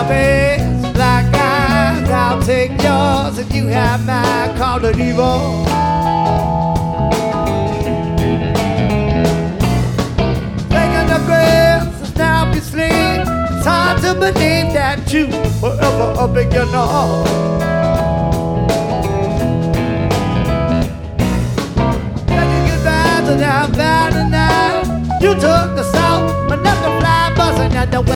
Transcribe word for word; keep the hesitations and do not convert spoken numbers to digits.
face like eyes, I'll take yours and you have mine. Call it evil. Taking the grass is now be slain. It's hard to believe that you were ever a beginner. Taking goodbye to that bad and now. You took the